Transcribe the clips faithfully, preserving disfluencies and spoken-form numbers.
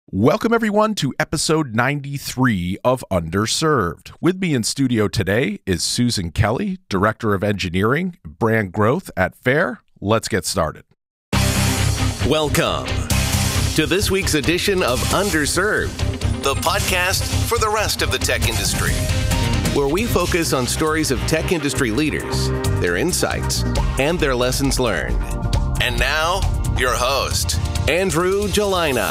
Welcome, everyone, to episode ninety-three of Underserved. With me in studio today is Susan Kelly, Director of Engineering, Brand Growth at FAIR. Let's get started. Welcome to this week's edition of Underserved, the podcast for the rest of the tech industry, where we focus on stories of tech industry leaders, their insights, and their lessons learned. And now, your host, Andrew Gelina.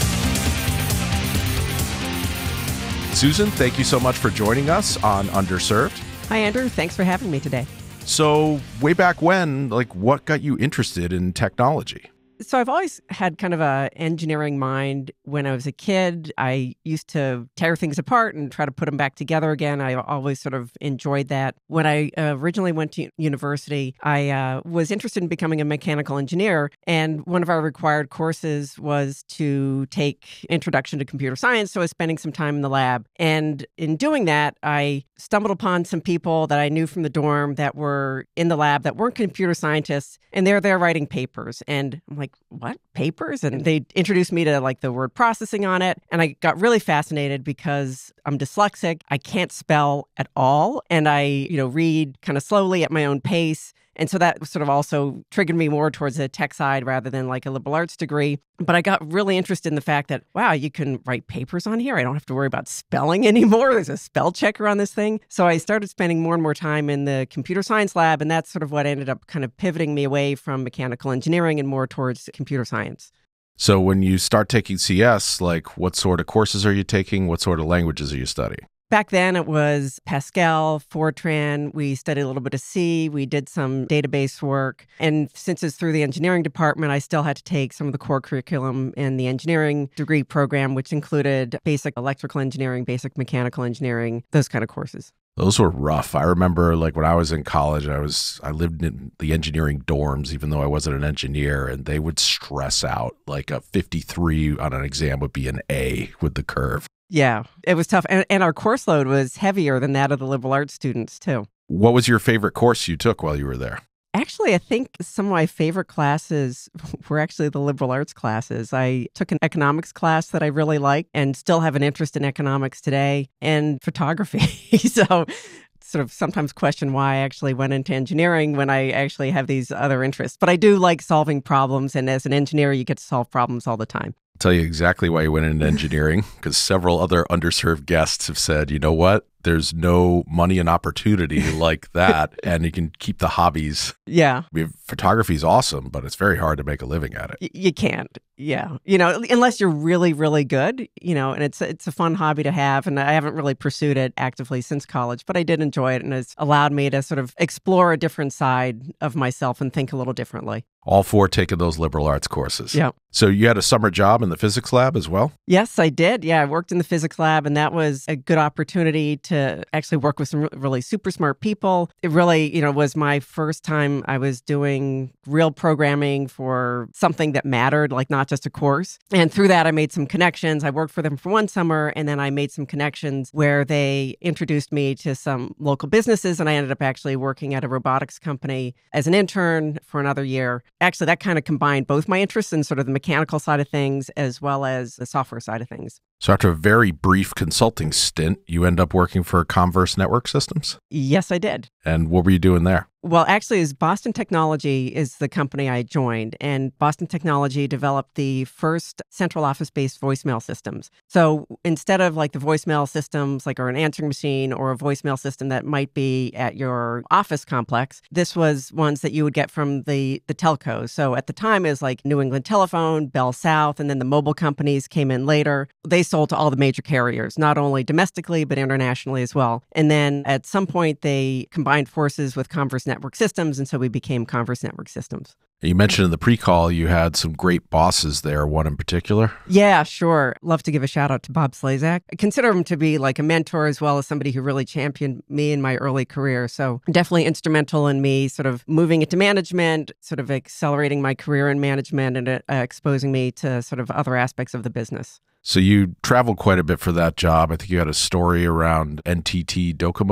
Susan, thank you so much for joining us on Underserved. Hi, Andrew. Thanks for having me today. So way back when, like, what got you interested in technology? So I've always had kind of a engineering mind. When I was a kid, I used to tear things apart and try to put them back together again. I always sort of enjoyed that. When I uh, originally went to university, I uh, was interested in becoming a mechanical engineer. And one of our required courses was to take Introduction to Computer Science. So I was spending some time in the lab. And in doing that, I stumbled upon some people that I knew from the dorm that were in the lab that weren't computer scientists. And they're there writing papers. And I'm like, what? Papers? And they introduced me to like the word processing on it. And I got really fascinated because I'm dyslexic. I can't spell at all. And I, you know, read kind of slowly at my own pace. And so that sort of also triggered me more towards the tech side rather than like a liberal arts degree. But I got really interested in the fact that, wow, you can write papers on here. I don't have to worry about spelling anymore. There's a spell checker on this thing. So I started spending more and more time in the computer science lab. And that's sort of what ended up kind of pivoting me away from mechanical engineering and more towards computer science. So when you start taking C S, like, what sort of courses are you taking? What sort of languages are you studying? Back then, it was Pascal, Fortran. We studied a little bit of C. We did some database work. And since it's through the engineering department, I still had to take some of the core curriculum in the engineering degree program, which included basic electrical engineering, basic mechanical engineering, those kind of courses. Those were rough. I remember, like, when I was in college, I was I lived in the engineering dorms, even though I wasn't an engineer, and they would stress out like a fifty-three on an exam would be an A with the curve. Yeah, it was tough. And, and our course load was heavier than that of the liberal arts students, too. What was your favorite course you took while you were there? Actually, I think some of my favorite classes were actually the liberal arts classes. I took an economics class that I really liked and still have an interest in economics today, and photography. So sort of sometimes question why I actually went into engineering when I actually have these other interests. But I do like solving problems. And as an engineer, you get to solve problems all the time. I'll tell you exactly why you went into engineering, because several other underserved guests have said, you know what? There's no money and opportunity like that, and you can keep the hobbies. Yeah. I mean, photography is awesome, but it's very hard to make a living at it. Y- you can't. Yeah. You know, unless you're really, really good, you know, and it's it's a fun hobby to have. And I haven't really pursued it actively since college, but I did enjoy it. And it's allowed me to sort of explore a different side of myself and think a little differently. All for taking those liberal arts courses. Yeah. So you had a summer job in the physics lab as well? Yes, I did. Yeah, I worked in the physics lab, and that was a good opportunity to actually work with some really super smart people. It really, you know, was my first time I was doing real programming for something that mattered, like not just a course. And through that, I made some connections. I worked for them for one summer, and then I made some connections where they introduced me to some local businesses, and I ended up actually working at a robotics company as an intern for another year. Actually, that kind of combined both my interests in sort of the mechanical side of things as well as the software side of things. So after a very brief consulting stint, you end up working for Converse Network Systems? Yes, I did. And what were you doing there? Well, actually, is Boston Technology is the company I joined, and Boston Technology developed the first central office-based voicemail systems. So instead of like the voicemail systems, like or an answering machine or a voicemail system that might be at your office complex, this was ones that you would get from the the telcos. So at the time, it was like New England Telephone, Bell South, and then the mobile companies came in later. They sold to all the major carriers, not only domestically, but internationally as well. And then at some point, they combined forces with Converse Network Systems, and so we became Converse Network Systems. You mentioned in the pre-call you had some great bosses there, one in particular. Yeah, sure. Love to give a shout out to Bob Slazak. I consider him to be like a mentor as well as somebody who really championed me in my early career. So definitely instrumental in me sort of moving into management, sort of accelerating my career in management and uh, exposing me to sort of other aspects of the business. So you traveled quite a bit for that job. I think you had a story around N T T Docomo.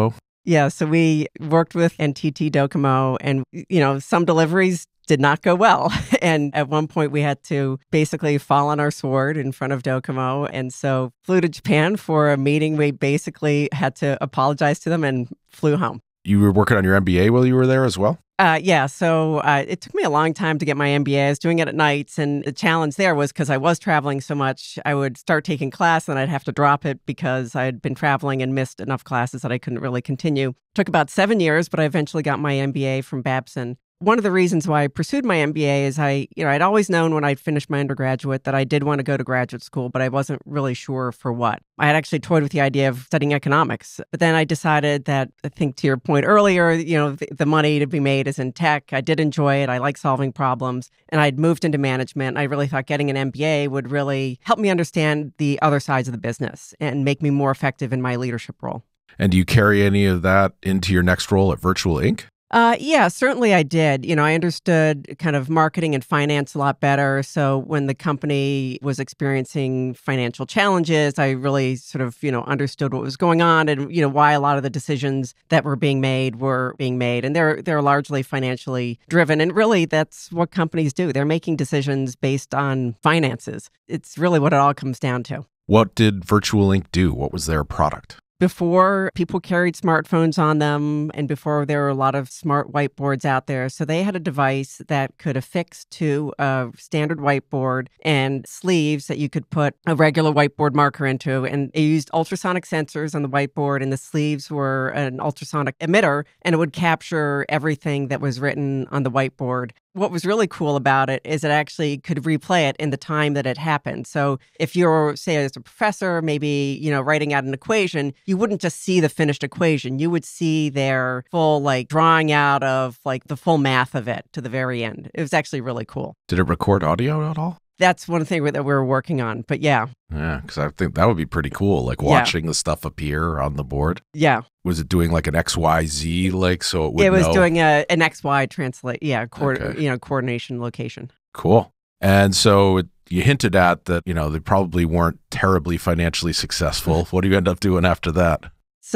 Yeah, so we worked with N T T Docomo, and, you know, some deliveries did not go well. And at one point, we had to basically fall on our sword in front of Docomo. And so flew to Japan for a meeting. We basically had to apologize to them and flew home. You were working on your M B A while you were there as well? Uh, yeah, so uh, it took me a long time to get my M B A. I was doing it at nights, and the challenge there was because I was traveling so much, I would start taking class and I'd have to drop it because I had been traveling and missed enough classes that I couldn't really continue. It took about seven years, but I eventually got my M B A from Babson. One of the reasons why I pursued my M B A is I, you know, I'd always known when I'd finished my undergraduate that I did want to go to graduate school, but I wasn't really sure for what. I had actually toyed with the idea of studying economics, but then I decided that, I think to your point earlier, you know, the, the money to be made is in tech. I did enjoy it. I like solving problems, and I'd moved into management. I really thought getting an M B A would really help me understand the other sides of the business and make me more effective in my leadership role. And do you carry any of that into your next role at Virtual Inc? Uh, yeah, certainly I did. You know, I understood kind of marketing and finance a lot better. So when the company was experiencing financial challenges, I really sort of, you know, understood what was going on and, you know, why a lot of the decisions that were being made were being made. And they're they're largely financially driven. And really, that's what companies do. They're making decisions based on finances. It's really what it all comes down to. What did Virtual Inc do? What was their product? Before, people carried smartphones on them, and before there were a lot of smart whiteboards out there. So they had a device that could affix to a standard whiteboard and sleeves that you could put a regular whiteboard marker into. And it used ultrasonic sensors on the whiteboard, and the sleeves were an ultrasonic emitter, and it would capture everything that was written on the whiteboard. What was really cool about it is it actually could replay it in the time that it happened. So if you're, say, as a professor, maybe, you know, writing out an equation, you wouldn't just see the finished equation. You would see their full, like, drawing out of, like, the full math of it to the very end. It was actually really cool. Did it record audio at all? That's one thing that we're working on. But yeah. Yeah, because I think that would be pretty cool, like watching yeah. the stuff appear on the board. Yeah. Was it doing like an X Y Z, like, so it would It was know? doing a, an X Y translate, yeah, co- Okay. you know, coordination location. Cool. And so it, you hinted at that, you know, they probably weren't terribly financially successful. What do you end up doing after that?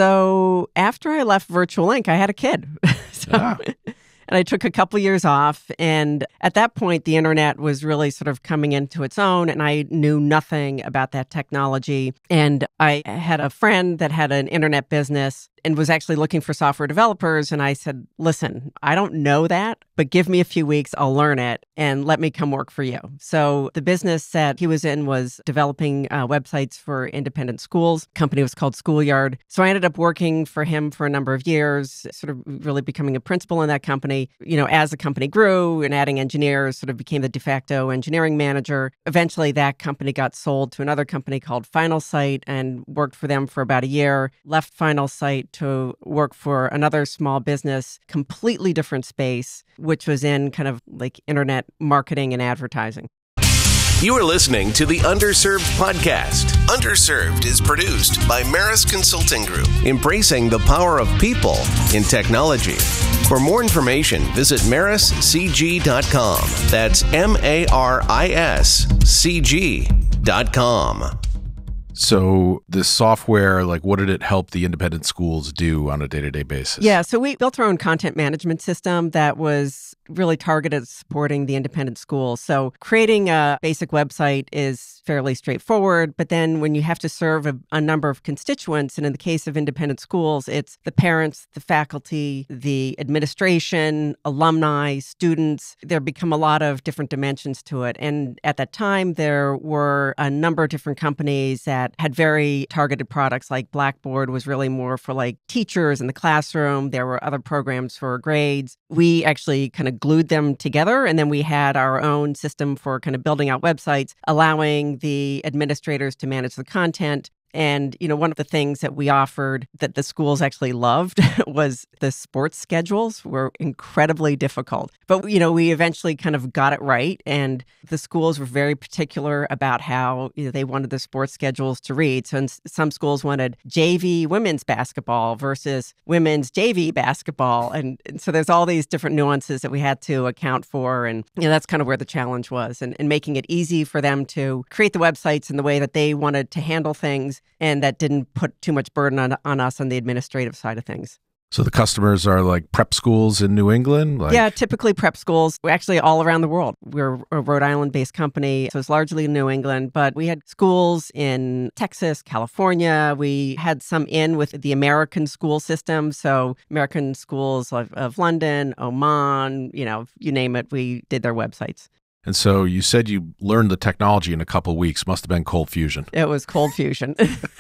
So after I left Virtual Inc, I had a kid. so, Yeah. And I took a couple years off. And at that point, the internet was really sort of coming into its own. And I knew nothing about that technology. And I had a friend that had an internet business and was actually looking for software developers. And I said, listen, I don't know that, but give me a few weeks, I'll learn it, and let me come work for you. So the business that he was in was developing uh, websites for independent schools. The company was called Schoolyard. So I ended up working for him for a number of years, sort of really becoming a principal in that company. You know, as the company grew and adding engineers, sort of became the de facto engineering manager. Eventually, that company got sold to another company called Finalsite and worked for them for about a year. Left Finalsite to work for another small business, completely different space, which was in kind of like internet marketing and advertising. You are listening to the Underserved podcast. Underserved is produced by Maris Consulting Group, embracing the power of people in technology. For more information, visit maris c g dot com. That's M A R I S C G dot com. So this software, like, what did it help the independent schools do on a day-to-day basis? Yeah, so we built our own content management system that was really targeted at supporting the independent schools. So creating a basic website is fairly straightforward, but then when you have to serve a, a number of constituents, and in the case of independent schools, it's the parents, the faculty, the administration, alumni, students, there become a lot of different dimensions to it. And at that time, there were a number of different companies that had very targeted products, like Blackboard was really more for like teachers in the classroom. There were other programs for grades. We actually kind of glued them together, and then we had our own system for kind of building out websites, allowing the administrators to manage the content. And, you know, one of the things that we offered that the schools actually loved was the sports schedules were incredibly difficult. But, you know, we eventually kind of got it right. And the schools were very particular about how, you know, they wanted the sports schedules to read. So in some schools wanted J V women's basketball versus women's J V basketball. And, and so there's all these different nuances that we had to account for. And, you know, that's kind of where the challenge was, and, and making it easy for them to create the websites in the way that they wanted to handle things, and that didn't put too much burden on, on us on the administrative side of things. So the customers are like prep schools in New England? Like... Yeah, typically prep schools. We're actually all around the world. We're a Rhode Island-based company, so it's largely in New England, but we had schools in Texas, California. We had some in with the American school system, so American schools of, of London, Oman, you know, you name it, we did their websites. And so you said you learned the technology in a couple of weeks. Must have been Cold Fusion. It was Cold Fusion.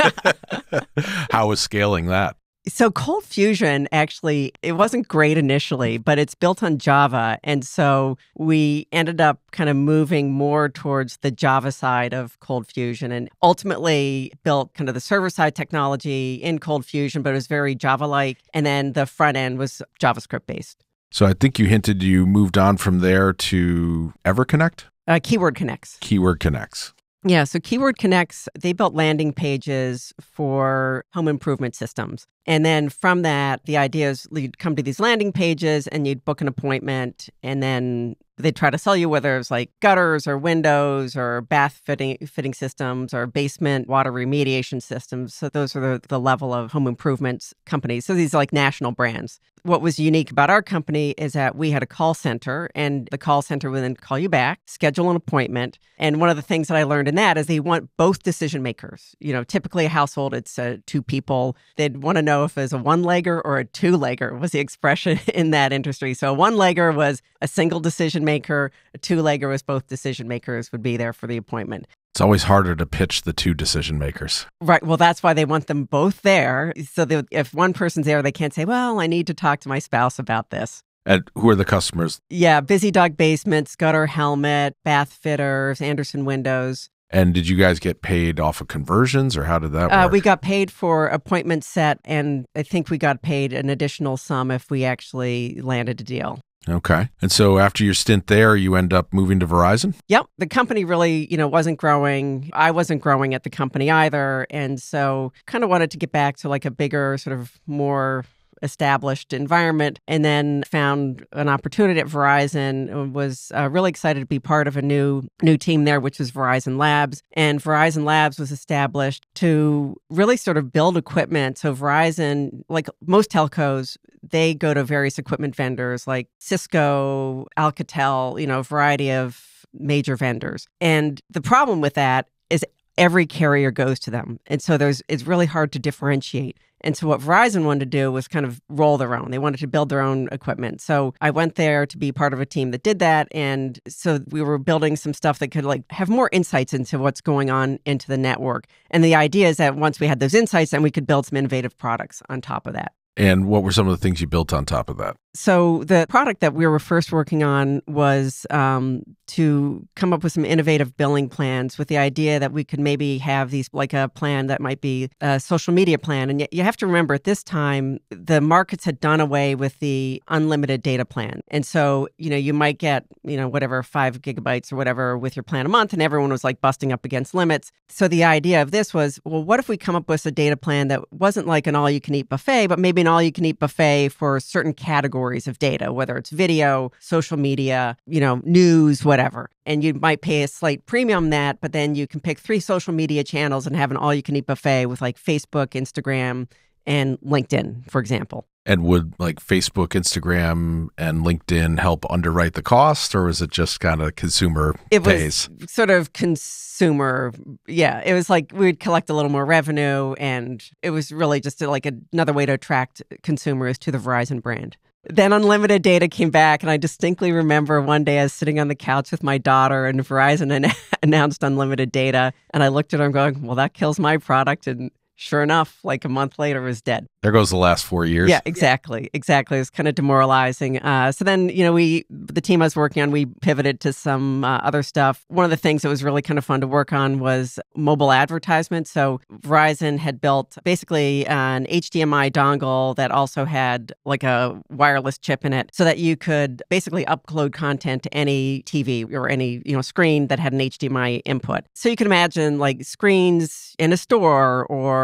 How was scaling that? So Cold Fusion, actually, it wasn't great initially, but it's built on Java. And so we ended up kind of moving more towards the Java side of Cold Fusion and ultimately built kind of the server-side technology in Cold Fusion, but it was very Java-like. And then the front end was JavaScript-based. So I think you hinted you moved on from there to EverConnect? Uh, Keyword Connects. Keyword Connects. Yeah, so Keyword Connects, they built landing pages for home improvement systems. And then from that, the idea is you'd come to these landing pages and you'd book an appointment, and then they'd try to sell you whether it's like gutters or windows or bath fitting fitting systems or basement water remediation systems. So those are the, the level of home improvements companies. So these are like national brands. What was unique about our company is that we had a call center, and the call center would then call you back, schedule an appointment. And one of the things that I learned in that is they want both decision makers. You know, typically a household, it's uh, two people. They'd want to know if it's a one-legger or a two-legger was the expression in that industry. So a one-legger was a single decision maker. A two-legger was both decision makers would be there for the appointment. It's always harder to pitch the two decision makers. Right. Well, that's why they want them both there. So that if one person's there, they can't say, well, I need to talk to my spouse about this. And who are the customers? Yeah, Busy Dog Basements, Gutter Helmet, Bath Fitters, Anderson Windows. And did you guys get paid off of conversions, or how did that work? Uh, we got paid for appointment set, and I think we got paid an additional sum if we actually landed a deal. Okay. And so after your stint there, you end up moving to Verizon? Yep. The company really, you know, wasn't growing. I wasn't growing at the company either. And so kind of wanted to get back to like a bigger, sort of more established environment, and then found an opportunity at Verizon and was uh, really excited to be part of a new new team there, which was Verizon Labs. And Verizon Labs was established to really sort of build equipment. So Verizon, like most telcos, they go to various equipment vendors like Cisco, Alcatel, you know, a variety of major vendors. And the problem with that is every carrier goes to them. And so there's it's really hard to differentiate. And so what Verizon wanted to do was kind of roll their own. They wanted to build their own equipment. So I went there to be part of a team that did that. And so we were building some stuff that could like have more insights into what's going on into the network. And the idea is that once we had those insights, then we could build some innovative products on top of that. And what were some of the things you built on top of that? So the product that we were first working on was um, to come up with some innovative billing plans with the idea that we could maybe have these like a plan that might be a social media plan. And yet you have to remember at this time, the markets had done away with the unlimited data plan. And so, you know, you might get, you know, whatever, five gigabytes or whatever with your plan a month, and everyone was like busting up against limits. So the idea of this was, well, what if we come up with a data plan that wasn't like an all-you-can-eat buffet, but maybe an all-you-can-eat buffet for certain categories of data, whether it's video, social media, you know, news, whatever. And you might pay a slight premium on that, but then you can pick three social media channels and have an all-you-can-eat buffet with like Facebook, Instagram, and LinkedIn, for example. And would like Facebook, Instagram, and LinkedIn help underwrite the cost, or was it just kind of consumer it pays? Was sort of consumer. Yeah, it was like we'd collect a little more revenue, and it was really just like another way to attract consumers to the Verizon brand. Then unlimited data came back, and I distinctly remember one day I was sitting on the couch with my daughter, and Verizon an- announced unlimited data, and I looked at her going, well, that kills my product, and sure enough, like a month later, it was dead. There goes the last four years. Yeah, exactly. Exactly. It was kind of demoralizing. Uh, so then, you know, we, the team I was working on, we pivoted to some uh, other stuff. One of the things that was really kind of fun to work on was mobile advertisement. So Verizon had built basically an H D M I dongle that also had like a wireless chip in it so that you could basically upload content to any T V or any, you know, screen that had an H D M I input. So you can imagine like screens in a store or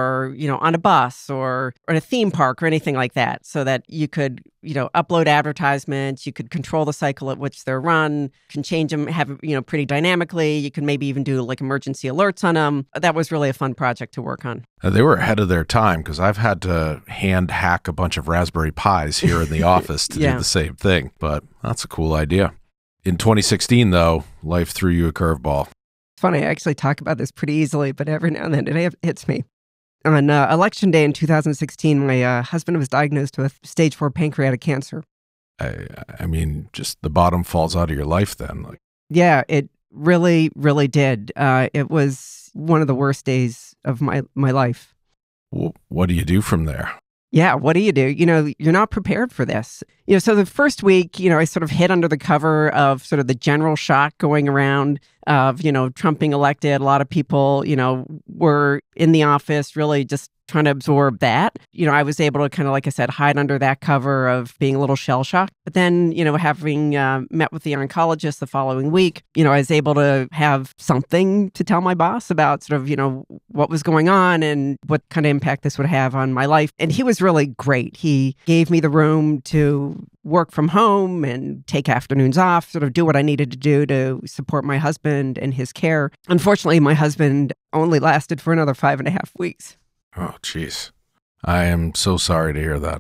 or, you know, on a bus or, or in a theme park or anything like that, so that you could, you know, upload advertisements, you could control the cycle at which they're run, can change them, have, you know, pretty dynamically. You can maybe even do like emergency alerts on them. That was really a fun project to work on. Uh, they were ahead of their time, because I've had to hand hack a bunch of Raspberry Pis here in the office to Yeah. do the same thing. But that's a cool idea. In twenty sixteen, though, life threw you a curveball. It's funny, I actually talk about this pretty easily, but every now and then it hits me. On uh, election day in two thousand sixteen, my uh, husband was diagnosed with stage four pancreatic cancer. I, I mean, just the bottom falls out of your life then. Like, Yeah, it really, really did. Uh, it was one of the worst days of my, my life. wh- what do you do from there? Yeah, what do you do? You know, you're not prepared for this. You know, so the first week, you know, I sort of hid under the cover of sort of the general shock going around of, you know, Trump being elected. A lot of people, you know, were in the office really just trying to absorb that. You know, I was able to kind of, like I said, hide under that cover of being a little shell-shocked. But then, you know, having uh, met with the oncologist the following week, you know, I was able to have something to tell my boss about sort of, you know, what was going on and what kind of impact this would have on my life. And he was really great. He gave me the room to work from home and take afternoons off, sort of do what I needed to do to support my husband and his care. Unfortunately, my husband only lasted for another five and a half weeks. Oh, jeez. I am so sorry to hear that.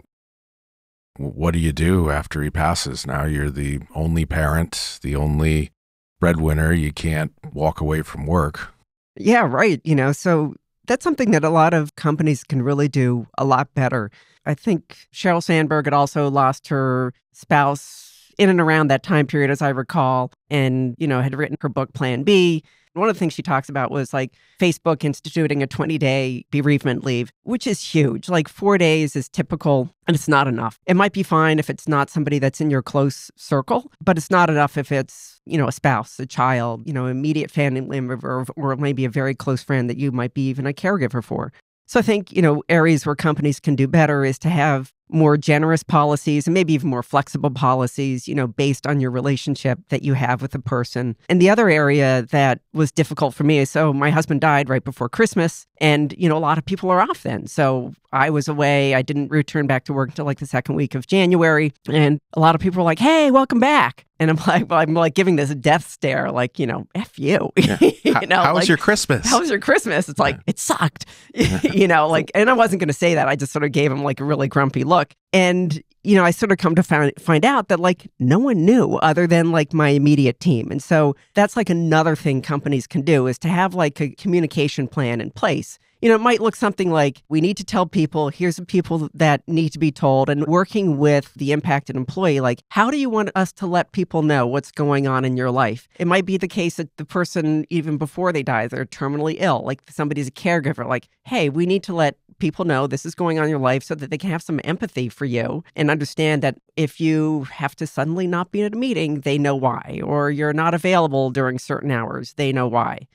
W- What do you do after he passes? Now you're the only parent, the only breadwinner. You can't walk away from work. Yeah, right. You know, so that's something that a lot of companies can really do a lot better. I think Sheryl Sandberg had also lost her spouse in and around that time period, as I recall, and, you know, had written her book Plan B. One of the things she talks about was like Facebook instituting a twenty-day bereavement leave, which is huge. Like four days is typical, and it's not enough. It might be fine if it's not somebody that's in your close circle, but it's not enough if it's, you know, a spouse, a child, you know, immediate family member, or, or maybe a very close friend that you might be even a caregiver for. So I think, you know, areas where companies can do better is to have more generous policies and maybe even more flexible policies, you know, based on your relationship that you have with the person. And the other area that was difficult for me is, so my husband died right before Christmas, and, you know, a lot of people are off then. So I was away. I didn't return back to work until like the second week of January. And a lot of people were like, hey, welcome back. And I'm like, well, I'm like giving this death stare, like, you know, F you. Yeah. you How, know, how was like, your Christmas? How was your Christmas? It's like, it sucked, you know, like, and I wasn't going to say that. I just sort of gave him like a really grumpy look. And, you know, I sort of come to find, find out that like no one knew other than like my immediate team. And so that's like another thing companies can do, is to have like a communication plan in place. You know, it might look something like, we need to tell people, here's the people that need to be told, and working with the impacted employee, like, how do you want us to let people know what's going on in your life? It might be the case that the person, even before they die, they're terminally ill, like somebody's a caregiver, like, hey, we need to let people know this is going on in your life so that they can have some empathy for you and understand that if you have to suddenly not be at a meeting, they know why, or you're not available during certain hours, they know why.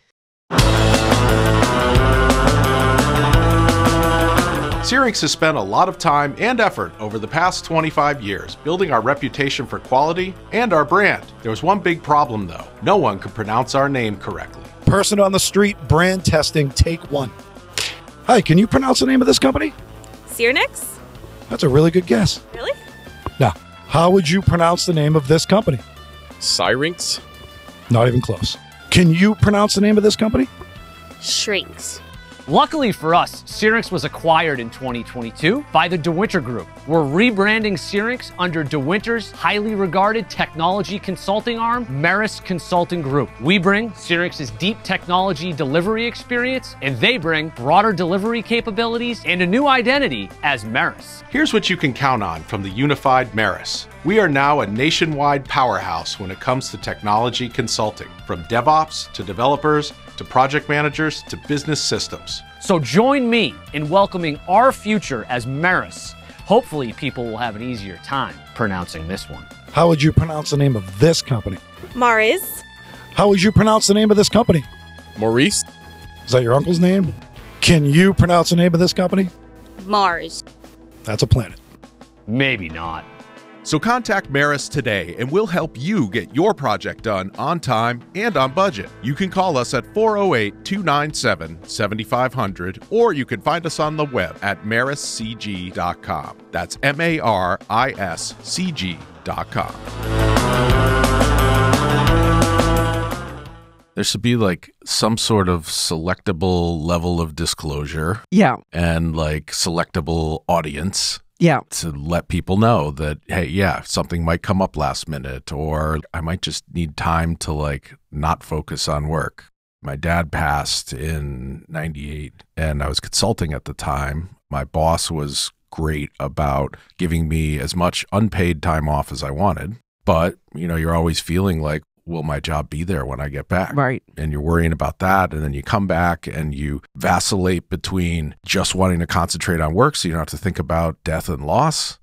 Syrinx has spent a lot of time and effort over the past twenty-five years building our reputation for quality and our brand. There was one big problem, though. No one could pronounce our name correctly. Person on the street, brand testing, take one. Hi, can you pronounce the name of this company? Syrinx? That's a really good guess. Really? Now, how would you pronounce the name of this company? Syrinx? Not even close. Can you pronounce the name of this company? Shrinks. Luckily for us, Syrinx was acquired in twenty twenty-two by the DeWinter Group. We're rebranding Syrinx under DeWinter's highly regarded technology consulting arm, Meris Consulting Group. We bring Syrinx's deep technology delivery experience, and they bring broader delivery capabilities and a new identity as Meris. Here's what you can count on from the unified Meris. We are now a nationwide powerhouse when it comes to technology consulting, from DevOps to developers to project managers to business systems. So join me in welcoming our future as Meris. Hopefully people will have an easier time pronouncing this one. How would you pronounce the name of this company? Mariz. How would you pronounce the name of this company? Maurice? Is that your uncle's name? Can you pronounce the name of this company? Mars. That's a planet. Maybe not. So contact Maris today and we'll help you get your project done on time and on budget. You can call us at four oh eight, two nine seven, seven five zero zero or you can find us on the web at maris c g dot com. That's M A R I S C G dot com. There should be like some sort of selectable level of disclosure. Yeah. And like selectable audience. Yeah. To let people know that, hey, yeah, something might come up last minute, or I might just need time to like not focus on work. My dad passed in ninety-eight and I was consulting at the time. My boss was great about giving me as much unpaid time off as I wanted. But, you know, you're always feeling like, will my job be there when I get back? Right. And you're worrying about that. And then you come back and you vacillate between just wanting to concentrate on work so you don't have to think about death and loss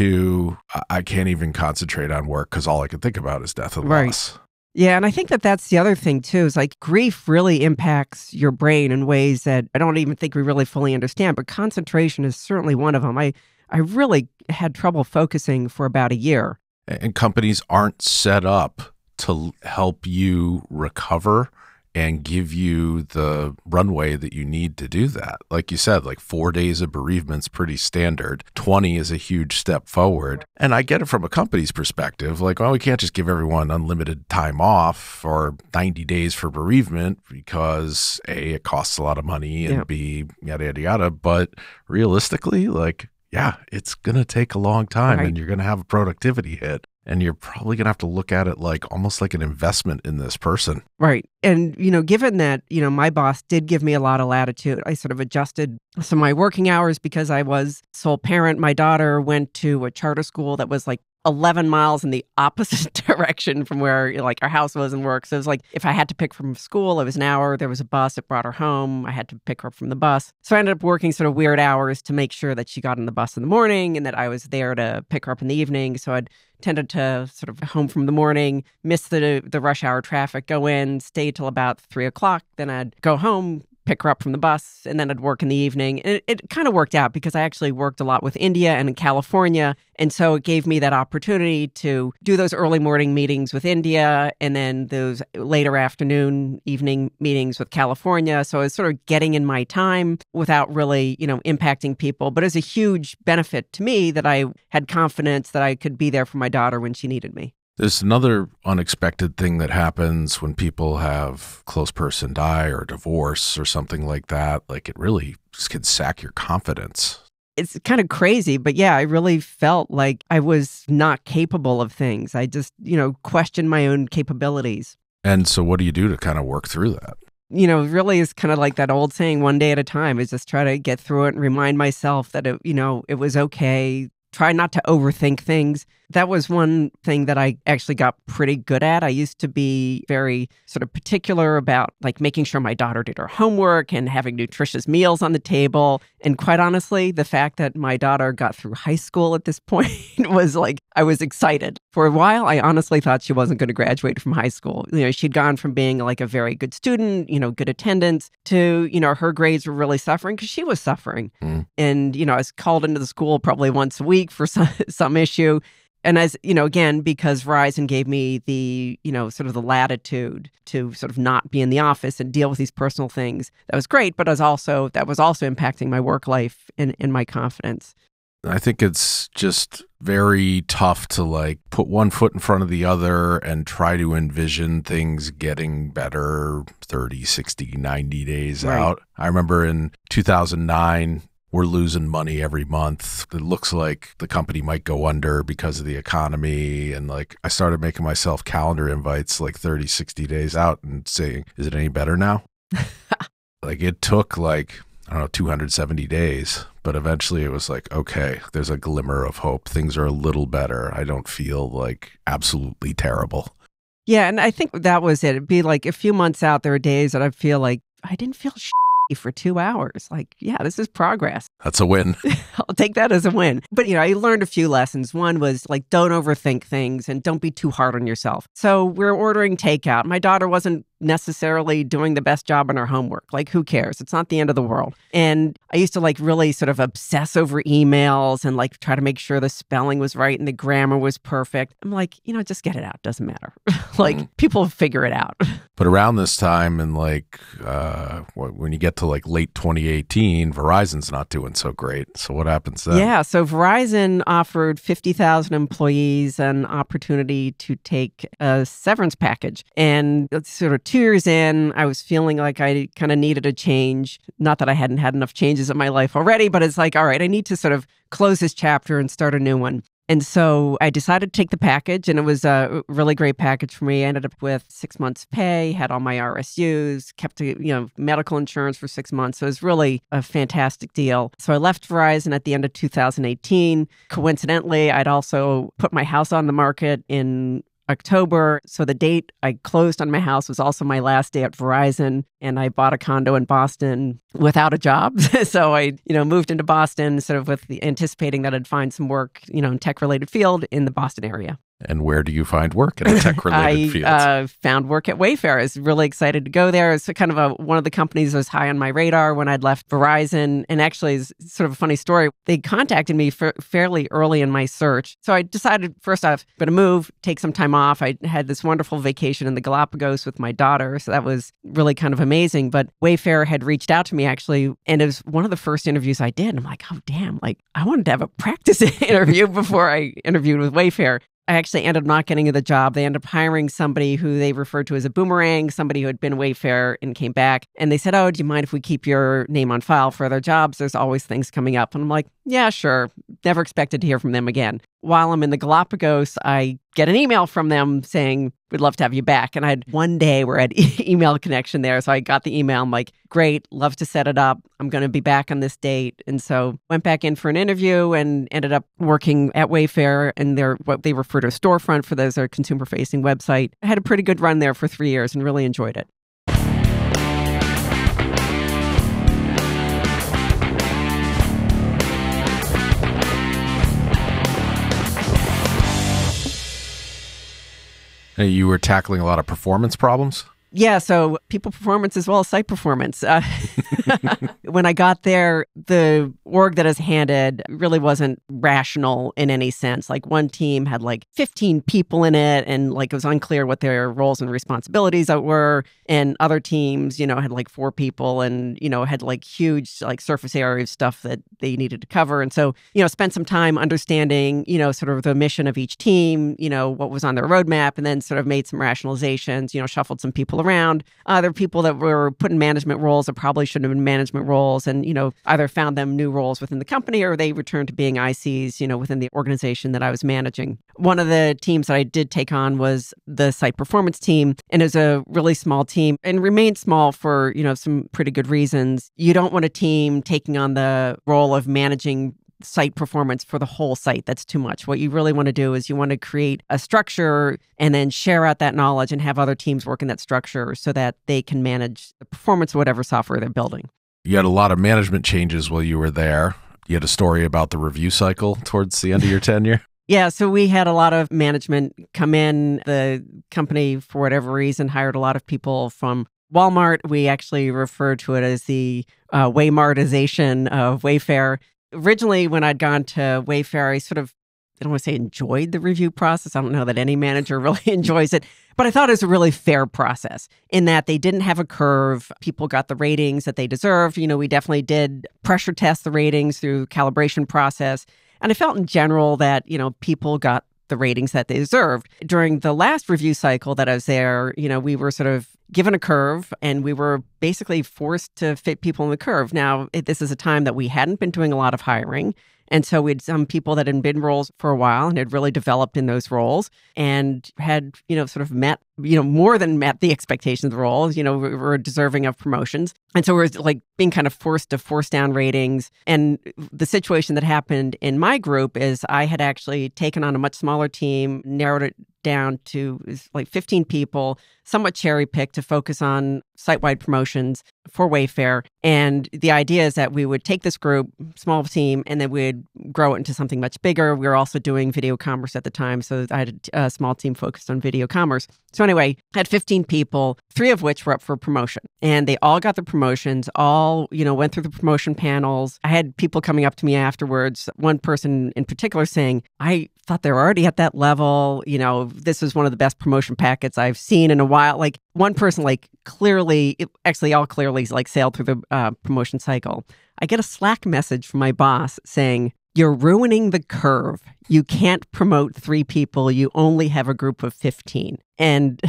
to I can't even concentrate on work because all I can think about is death and Right. loss. Yeah, and I think that that's the other thing too, is like grief really impacts your brain in ways that I don't even think we really fully understand, but concentration is certainly one of them. I, I really had trouble focusing for about a year. And companies aren't set up to help you recover and give you the runway that you need to do that. Like you said, like four days of bereavement's pretty standard. twenty is a huge step forward. And I get it from a company's perspective. Like, well, we can't just give everyone unlimited time off or ninety days for bereavement because A, it costs a lot of money and Yeah. B, yada, yada, yada. But realistically, like, yeah, it's going to take a long time Right. and you're going to have a productivity hit. And you're probably going to have to look at it like almost like an investment in this person. Right. And, you know, given that, you know, my boss did give me a lot of latitude, I sort of adjusted some of my working hours because I was sole parent. My daughter went to a charter school that was like eleven miles in the opposite direction from where like our house was and work. So it was like if I had to pick from school, it was an hour. There was a bus that brought her home. I had to pick her up from the bus. So I ended up working sort of weird hours to make sure that she got on the bus in the morning and that I was there to pick her up in the evening. So I'd tended to sort of home from the morning, miss the the rush hour traffic, go in, stay till about three o'clock. Then I'd go home, pick her up from the bus, and then I'd work in the evening. And it, it kind of worked out because I actually worked a lot with India and in California. And so it gave me that opportunity to do those early morning meetings with India and then those later afternoon, evening meetings with California. So I was sort of getting in my time without really, you know, impacting people. But it was a huge benefit to me that I had confidence that I could be there for my daughter when she needed me. There's another unexpected thing that happens when people have a close person die or divorce or something like that. Like it really just can sack your confidence. It's kind of crazy, but yeah, I really felt like I was not capable of things. I just, you know, questioned my own capabilities. And so what do you do to kind of work through that? You know, really is kind of like that old saying, one day at a time, is just try to get through it and remind myself that, it, you know, it was okay. Try not to overthink things. That was one thing that I actually got pretty good at. I used to be very sort of particular about like making sure my daughter did her homework and having nutritious meals on the table. And quite honestly, the fact that my daughter got through high school at this point was like, I was excited. For a while, I honestly thought she wasn't going to graduate from high school. You know, she'd gone from being like a very good student, you know, good attendance to, you know, her grades were really suffering because she was suffering. Mm. And, you know, I was called into the school probably once a week for some, some issue. And as, you know, again, because Verizon gave me the, you know, sort of the latitude to sort of not be in the office and deal with these personal things, that was great. But as also, that was also impacting my work life and, and my confidence. I think it's just very tough to like put one foot in front of the other and try to envision things getting better thirty, sixty, ninety days Right. out. I remember in two thousand nine, we're losing money every month. It looks like the company might go under because of the economy. And like I started making myself calendar invites like thirty, sixty days out and saying, is it any better now? Like it took like, I don't know, two hundred seventy days. But eventually it was like, okay, there's a glimmer of hope. Things are a little better. I don't feel like absolutely terrible. Yeah, and I think that was it. It'd be like a few months out, there are days that I feel like I didn't feel shitty for two hours. Like, yeah, this is progress. That's a win. I'll take that as a win. But, you know, I learned a few lessons. One was like, don't overthink things and don't be too hard on yourself. So we're ordering takeout. My daughter wasn't necessarily doing the best job on our homework. Like, who cares? It's not the end of the world. And I used to like really sort of obsess over emails and like try to make sure the spelling was right and the grammar was perfect. I'm like, you know, just get it out. Doesn't matter. Like, mm. people figure it out. But around this time and like uh, when you get to like late twenty eighteen, Verizon's not doing so great. So what happens then? Yeah. So Verizon offered fifty thousand employees an opportunity to take a severance package. And sort of two years in, I was feeling like I kind of needed a change. Not that I hadn't had enough changes in my life already, but it's like, all right, I need to sort of close this chapter and start a new one. And so I decided to take the package, and it was a really great package for me. I ended up with six months pay, had all my R S Us, kept you know medical insurance for six months. So it was really a fantastic deal. So I left Verizon at the end of two thousand eighteen. Coincidentally, I'd also put my house on the market in October. So the date I closed on my house was also my last day at Verizon. And I bought a condo in Boston without a job. So I, you know, moved into Boston sort of with the anticipating that I'd find some work, you know, in tech-related field in the Boston area. And where do you find work in a tech-related field? I uh, found work at Wayfair. I was really excited to go there. It's kind of a, one of the companies that was high on my radar when I'd left Verizon. And actually, it's sort of a funny story. They contacted me for fairly early in my search. So I decided, first off, I'm going to move, take some time off. I had this wonderful vacation in the Galapagos with my daughter. So that was really kind of amazing. But Wayfair had reached out to me, actually. And it was one of the first interviews I did. And I'm like, oh, damn, like I wanted to have a practice interview before I interviewed with Wayfair. I actually ended up not getting the job. They ended up hiring somebody who they referred to as a boomerang, somebody who had been Wayfair and came back. And they said, oh, do you mind if we keep your name on file for other jobs? There's always things coming up. And I'm like, yeah, sure. Never expected to hear from them again. While I'm in the Galapagos, I get an email from them saying, we'd love to have you back. And I had one day where I had e- email connection there. So I got the email. I'm like, great, love to set it up. I'm going to be back on this date. And so went back in for an interview and ended up working at Wayfair and their what they refer to as storefront for those are consumer-facing website. I had a pretty good run there for three years and really enjoyed it. You were tackling a lot of performance problems? Yeah, so people performance as well as site performance. Uh, when I got there, the org that is handed really wasn't rational in any sense. Like one team had like fifteen people in it and like it was unclear what their roles and responsibilities were. And other teams, you know, had like four people and, you know, had like huge like surface area of stuff that they needed to cover. And so, you know, spent some time understanding, you know, sort of the mission of each team, you know, what was on their roadmap and then sort of made some rationalizations, you know, shuffled some people around. Uh, there were people that were put in management roles that probably shouldn't have been management roles and, you know, either found them new roles within the company or they returned to being I Cs, you know, within the organization that I was managing. One of the teams that I did take on was the site performance team. And it was a really small team and remained small for, you know, some pretty good reasons. You don't want a team taking on the role of managing site performance for the whole site. That's too much. What you really want to do is you want to create a structure and then share out that knowledge and have other teams work in that structure so that they can manage the performance of whatever software they're building. You had a lot of management changes while you were there. You had a story about the review cycle towards the end of your tenure. Yeah, so we had a lot of management come in. The company, for whatever reason, hired a lot of people from Walmart. We actually refer to it as the uh, Waymartization of Wayfair. Originally, when I'd gone to Wayfair, I sort of, I don't want to say enjoyed the review process. I don't know that any manager really enjoys it, but I thought it was a really fair process in that they didn't have a curve. People got the ratings that they deserved. You know, we definitely did pressure test the ratings through calibration process. And I felt in general that, you know, people got the ratings that they deserved. During the last review cycle that I was there, you know, we were sort of given a curve and we were basically forced to fit people in the curve. Now, it, this is a time that we hadn't been doing a lot of hiring. And so we had some people that had been in roles for a while and had really developed in those roles and had, you know, sort of met, you know, more than met the expectations of the roles, you know, we were deserving of promotions. And so we're like being kind of forced to force down ratings. And the situation that happened in my group is I had actually taken on a much smaller team, narrowed it down to like fifteen people, somewhat cherry-picked to focus on site-wide promotions for Wayfair. And the idea is that we would take this group, small team, and then we'd grow it into something much bigger. We were also doing video commerce at the time, so I had a small team focused on video commerce. So anyway, I had fifteen people, three of which were up for promotion. And they all got the promotions, all, you know, went through the promotion panels. I had people coming up to me afterwards, one person in particular saying, I thought they were already at that level. You know, this is one of the best promotion packets I've seen in a while. Like one person, like clearly, it, actually all clearly like sailed through the uh, promotion cycle. I get a Slack message from my boss saying, you're ruining the curve. You can't promote three people. You only have a group of fifteen. And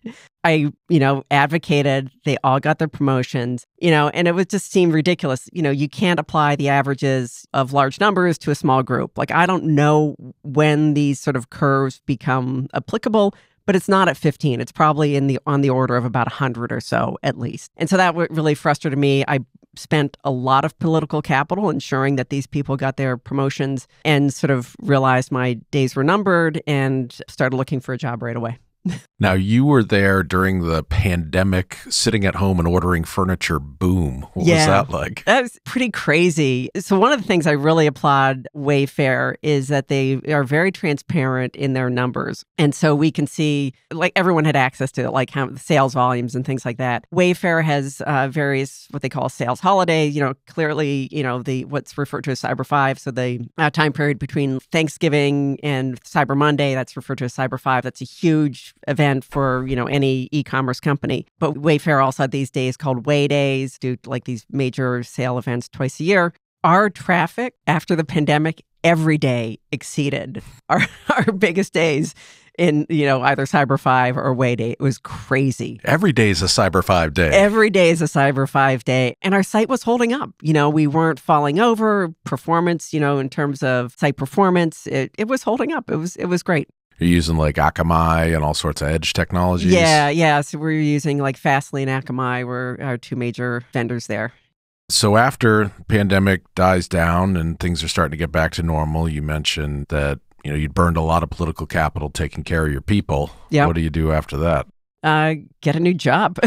I, you know, advocated, they all got their promotions, you know, and it would just seem ridiculous. You know, you can't apply the averages of large numbers to a small group. Like, I don't know when these sort of curves become applicable, but it's not at fifteen. It's probably in the on the order of about one hundred or so at least. And so that really frustrated me. I spent a lot of political capital ensuring that these people got their promotions and sort of realized my days were numbered and started looking for a job right away. Now, you were there during the pandemic, sitting at home and ordering furniture boom. What yeah, was that like? That was pretty crazy. So one of the things I really applaud Wayfair is that they are very transparent in their numbers. And so we can see, like everyone had access to it, like how the sales volumes and things like that. Wayfair has uh, various, what they call sales holidays, you know, clearly, you know, the what's referred to as Cyber Five. So the uh, time period between Thanksgiving and Cyber Monday, that's referred to as Cyber Five. That's a huge event for, you know, any e-commerce company. But Wayfair also had these days called Way Days, do like these major sale events twice a year. Our traffic after the pandemic every day exceeded our, our biggest days in, you know, either Cyber Five or Way Day. It was crazy. Every day is a Cyber Five day. Every day is a Cyber Five day. And our site was holding up. You know, we weren't falling over. Performance, you know, in terms of site performance, it, it was holding up. It was it was great. You're using like Akamai and all sorts of edge technologies? Yeah, yeah. So we're using like Fastly and Akamai were our two major vendors there. So after pandemic dies down and things are starting to get back to normal, you mentioned that, you know, you'd burned a lot of political capital taking care of your people. Yeah. What do you do after that? Uh, get a new job.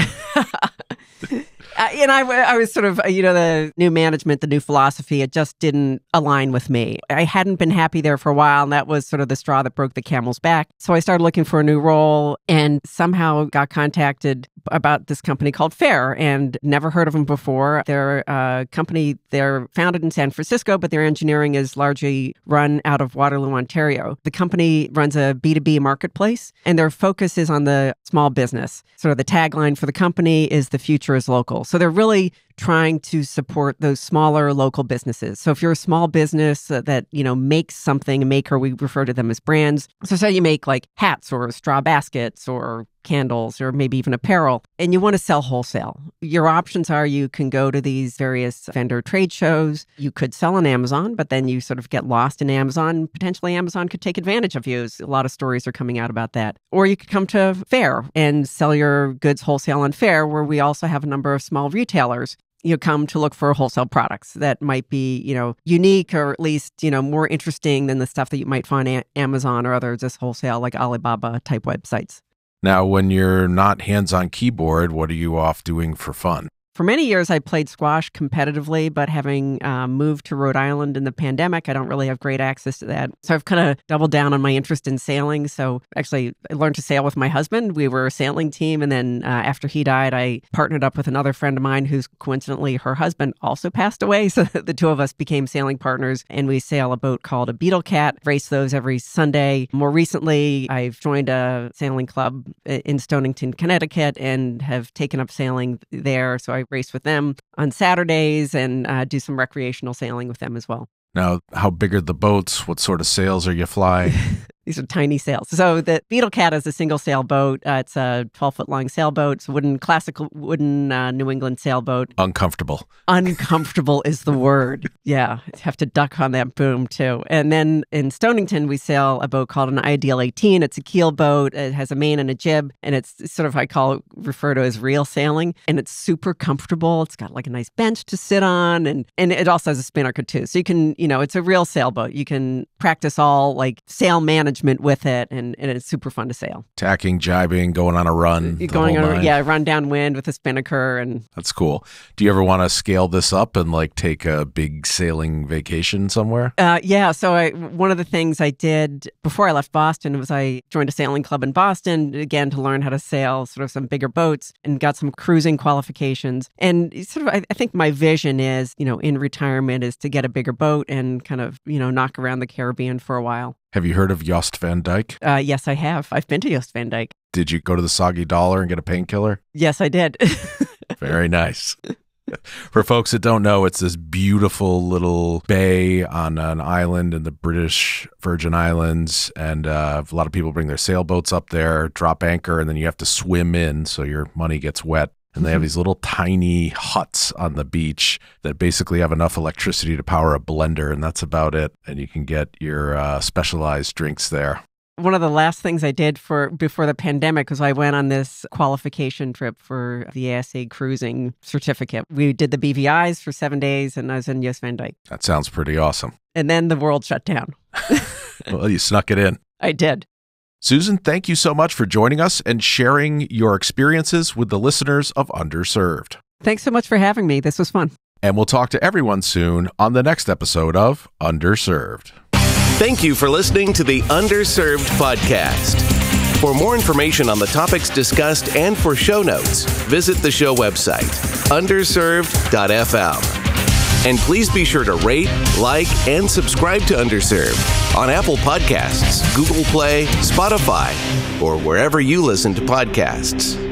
Uh, and I, I was sort of, you know, the new management, the new philosophy, it just didn't align with me. I hadn't been happy there for a while, and that was sort of the straw that broke the camel's back. So I started looking for a new role and somehow got contacted about this company called Faire, and never heard of them before. They're a company, they're founded in San Francisco, but their engineering is largely run out of Waterloo, Ontario. The company runs a B two B marketplace, and their focus is on the small business. Sort of the tagline for the company is "The future is local." So they're really trying to support those smaller local businesses. So if you're a small business uh, that, you know, makes something, a maker, we refer to them as brands. So say you make like hats or straw baskets or candles or maybe even apparel, and you want to sell wholesale. Your options are you can go to these various vendor trade shows. You could sell on Amazon, but then you sort of get lost in Amazon. Potentially Amazon could take advantage of you. A lot of stories are coming out about that. Or you could come to Faire and sell your goods wholesale on Faire, where we also have a number of small retailers. You come to look for wholesale products that might be, you know, unique or at least, you know, more interesting than the stuff that you might find at Amazon or other just wholesale like Alibaba type websites. Now, when you're not hands-on keyboard, what are you off doing for fun? For many years, I played squash competitively, but having uh, moved to Rhode Island in the pandemic, I don't really have great access to that. So I've kind of doubled down on my interest in sailing. So actually, I learned to sail with my husband. We were a sailing team. And then uh, after he died, I partnered up with another friend of mine who's coincidentally, her husband also passed away. So the two of us became sailing partners, and we sail a boat called a Beetle Cat, race those every Sunday. More recently, I've joined a sailing club in Stonington, Connecticut, and have taken up sailing there. So I race with them on Saturdays and uh, do some recreational sailing with them as well. Now, how big are the boats? What sort of sails are you flying? These are tiny sails. So the Beetle Cat is a single sailboat. Uh, it's a twelve-foot long sailboat. It's a wooden, classical wooden uh, New England sailboat. Uncomfortable. Uncomfortable is the word. Yeah, you have to duck on that boom too. And then in Stonington, we sail a boat called an Ideal eighteen. It's a keel boat. It has a main and a jib, and it's sort of I call it refer to as real sailing. And it's super comfortable. It's got like a nice bench to sit on, and and it also has a spinnaker too. So you can, you know, it's a real sailboat. You can practice all like sail management management with it, and, and it's super fun to sail. Tacking, jibing, going on a run. the Going whole on, a, nine. yeah, run downwind with a spinnaker, and That's cool. Do you ever want to scale this up and like take a big sailing vacation somewhere? Uh, yeah, so I, one of the things I did before I left Boston was I joined a sailing club in Boston, again, to learn how to sail sort of some bigger boats and got some cruising qualifications. And sort of, I, I think my vision is, you know, in retirement is to get a bigger boat and kind of, you know, knock around the Caribbean for a while. Have you heard of Jost Van Dyke? Uh, yes, I have. I've been to Jost Van Dyke. Did you go to the Soggy Dollar and get a painkiller? Yes, I did. Very nice. For folks that don't know, it's this beautiful little bay on an island in the British Virgin Islands. And uh, a lot of people bring their sailboats up there, drop anchor, and then you have to swim in so your money gets wet. And they have these little tiny huts on the beach that basically have enough electricity to power a blender, and that's about it. And you can get your uh, specialized drinks there. One of the last things I did for before the pandemic was I went on this qualification trip for the A S A cruising certificate. We did the B V Is for seven days, and I was in Jost Van Dyke. That sounds pretty awesome. And then the world shut down. Well, you snuck it in. I did. Susan, thank you so much for joining us and sharing your experiences with the listeners of Underserved. Thanks so much for having me. This was fun. And we'll talk to everyone soon on the next episode of Underserved. Thank you for listening to the Underserved podcast. For more information on the topics discussed and for show notes, visit the show website, underserved dot f m. And please be sure to rate, like, and subscribe to Underserved on Apple Podcasts, Google Play, Spotify, or wherever you listen to podcasts.